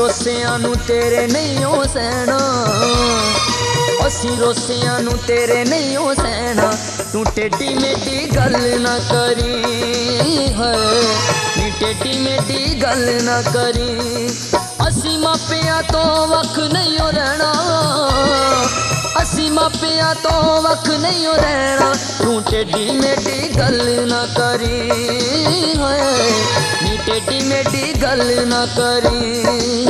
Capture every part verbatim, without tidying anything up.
रोसियां नू तेरे नहीं हो सहना, असी रोसियां नू तेरे नहीं हो सहना। तू टेढ़ी मेढ़ी गल ना करी है, नी टेढ़ी मेढ़ी गल ना करी। असी मापिया तो वख नहीं हो रहना, असी मापिया तो वख नहीं हो रहना। तू टेढ़ी मेढ़ी गल ना करी है, नी टेढ़ी मेढ़ी गल ना करी।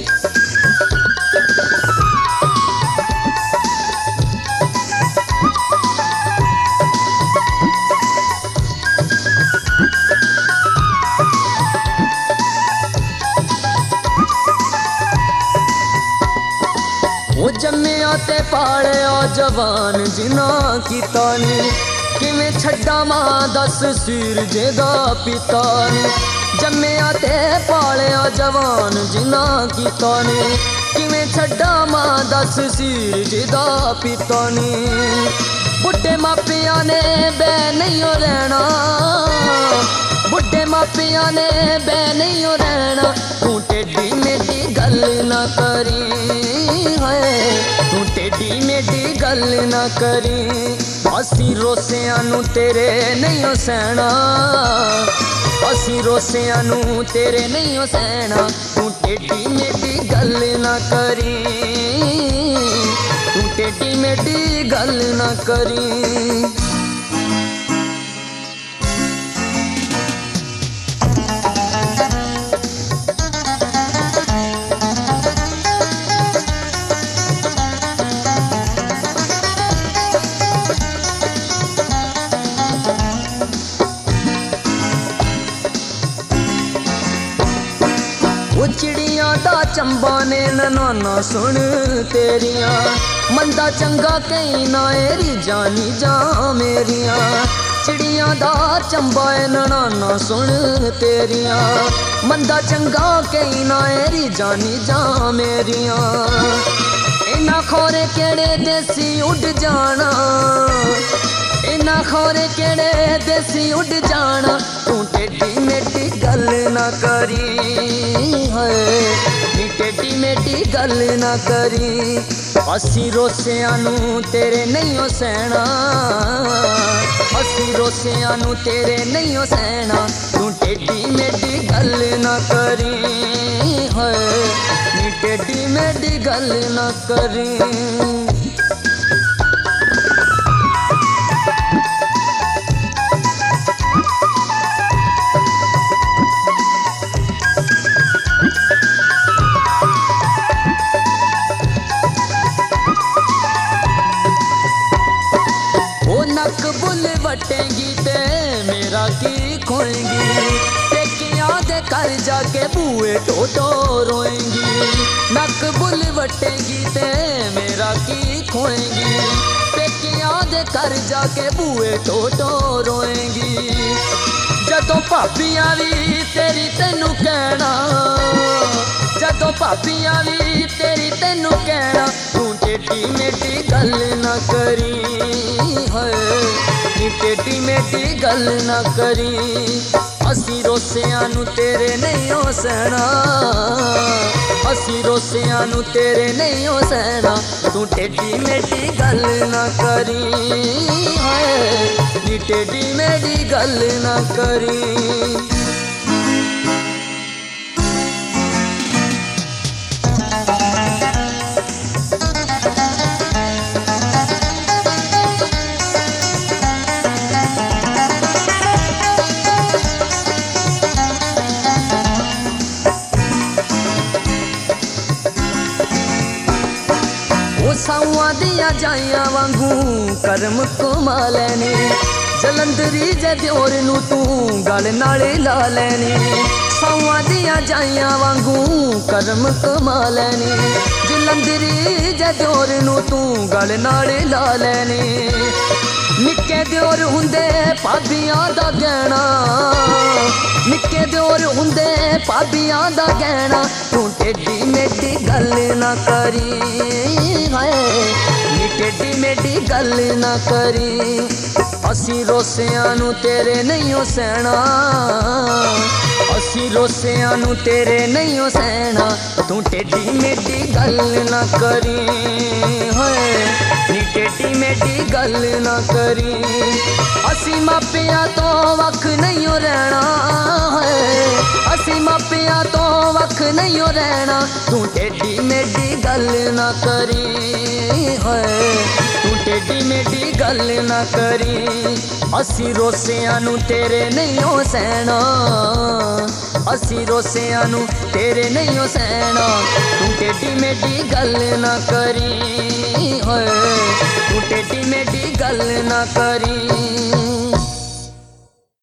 वो जम्मिया ते पालिया जवान जिना कीता नी, किवें छड्डा मां दस सिर जेदा पिता नी। जम्मिया ते पालिया जवान जिना कीता नी, किवें छड्डा मां दस सिर जेदा पिता नी। बुढ़े मापिया ने बै नहीं हो रहना, बुढ़े मापिया ने बै नहीं हो रहना। तू टेढ़ी मेढ़ी गल ना करी है, तू टेढ़ी मेढ़ी गल ना करी। असी रोसियां नू तेरे नहीं हो सहना, असी रोसियां नू तेरे नहीं हो सहना। तू टेढ़ी मेढ़ी गल ना करी, तू टेढ़ी मेढ़ी गल ना करी। वो चिड़ियां दा चंबा ने ननाना सुन तेरिया, मंदा चंगा कई ना एरी जानी जा मेरिया। चिड़ियां दा चंबा ननाना सुन तेरिया, मंदा चंगा कई ना एरी जानी जा मेरिया। इना खोरे केड़े देसी उड़ जाना, इना खोरे केड़े देसी उड़ जाना। तू टेढ़ी मेढ़ी गल ना करी है, नी टेढ़ी मेढ़ी गल ना करी। असी रोसियां नू तेरे नहीं हो सहना, असी रोसियां नू तेरे नहीं हो सहना। तू टेढ़ी मेढ़ी गल ना करी है, नी टेढ़ी मेढ़ी गल ना करी। नक बुल वटेंगी ते मेरा की खोएंगी, टेकियां दे घर जाके बूए टोटो रोएंगी। नक बुल वटेंगी ते मेरा की खोएंगी, टेकियां दे घर जाके बूए टोटो रोएंगी। जदों भाबियां भी तेरी तेनू कहना, जदों भाबियां भी तेरी तेनू कहना। तू टेढ़ी मेढ़ी गल ना करी है, नी टेढ़ी मेढ़ी गल ना करी। असी रोसियां नू तेरे नहीं हो सहना, असी रोसियां नू तेरे नहीं हो सहना। तू टेढ़ी मेढ़ी गल ना करी है, नी टेढ़ी मेढ़ी गल ना करी। साउआं दिया जाइयां वांगू करम कमा लैने, जलंधरी जे दियोर नू तू गल नाल ला लैने। साउआं दिया जाइयां वांगू करम कमा लैने, जलंधरी जे दियोर नू तू गल नाल ला लैने। निक्के दियोर हुंदे भाबियां दा गहना, निक्के दियोर हुंदे भाबियां दा गहना। तू टेढ़ी मेढ़ी गल ना करी है, नी टेढ़ी मेढ़ी गल ना करी। असी रोसियां नू तेरे नहीं हो सहना, ਅਸੀਂ ਰੋਸਿਆਂ ਨੂੰ ਤੇਰੇ ਨਹੀਂ ਹੋ ਸਹਿਣਾ, ਤੂੰ ਟੇਢੀ ਮੇਢੀ ਗੱਲ ਨਾ ਕਰੀ ਹੋਏ ਨੀ ਟੇਢੀ ਮੇਢੀ ਗੱਲ ਨਾ ਕਰੀ। ਅਸੀਂ ਮਾਪਿਆਂ ਤੋਂ ਵੱਖ ਨਹੀਂ ਹੋ ਰਹਿਣਾ ਹੋਏ, ਅਸੀਂ ਮਾਪਿਆਂ ਤੋਂ ਵੱਖ ਨਹੀਂ ਹੋ ਰਹਿਣਾ, ਤੂੰ ਟੇਢੀ ਮੇਢੀ ਗੱਲ ਨਾ ਕਰੀ ਹੋਏ ਤੂੰ ਟੇਢੀ ਮੇਢੀ ਗੱਲ ਨਾ ਕਰੀ। ਅਸੀਂ ਰੋਸਿਆਂ ਨੂੰ ਤੇਰੇ ਨਹੀਂ ਹੋ ਸਹਿਣਾ, ਅਸੀਂ ਰੋਸਿਆਂ ਨੂੰ ਤੇਰੇ ਨਹੀਂ ਹੋ ਸਹਿਣਾ, ਤੂੰ ਟੇਢੀ ਮੇਢੀ ਗੱਲ ਨਾ ਕਰੀ ਹੋਏ ਤੂੰ ਟੇਢੀ ਮੇਢੀ ਗੱਲ ਨਾ ਕਰੀ।